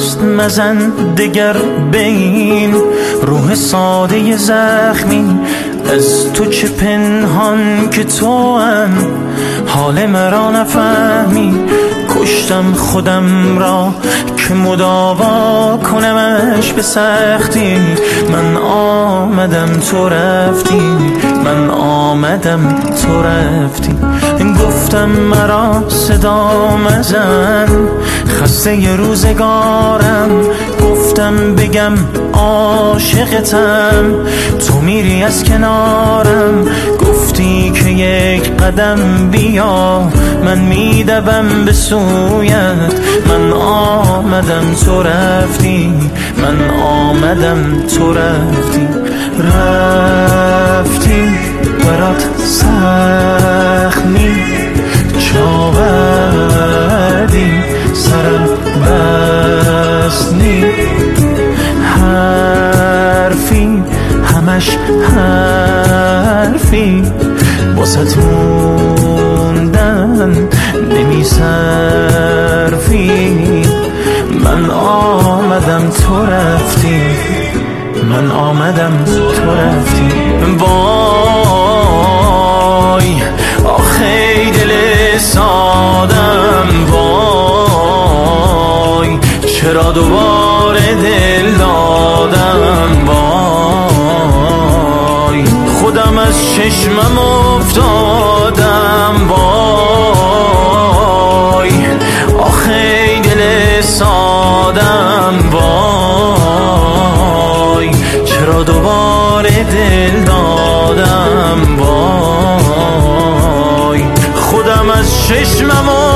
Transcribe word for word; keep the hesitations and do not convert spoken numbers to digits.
دست مزن دگر به این روح ساده زخمی. از تو چه پنهان که تو هم حال مرا نفهمی. کشتم خودم را که مداوا کنمش به سختی. من آمدم تو رفتی، من آمدم تو رفتی. گفتم مرا صدا مزن، خسته ی روزگارم. گفتم بگم عاشقتم، تو میری از کنارم. گفتی که یک قدم بیا، من میدوم به سویت. من آمدم تو رفتی، من آمدم تو رفتی. رفتی برات سخمی، چاودی سرم بسنی. حرفی همش حرفی، واسه موندن نمی صرفی. من آمدم تو رفتی، من آمدم تو رفتی. وای آخی دل سادم، وای چرا دوباره دل دادم. وای خودم از چشمم افتادم. وای آخی دل سادم، وای چرا دوباره دل دادم. وای خودم از چشمم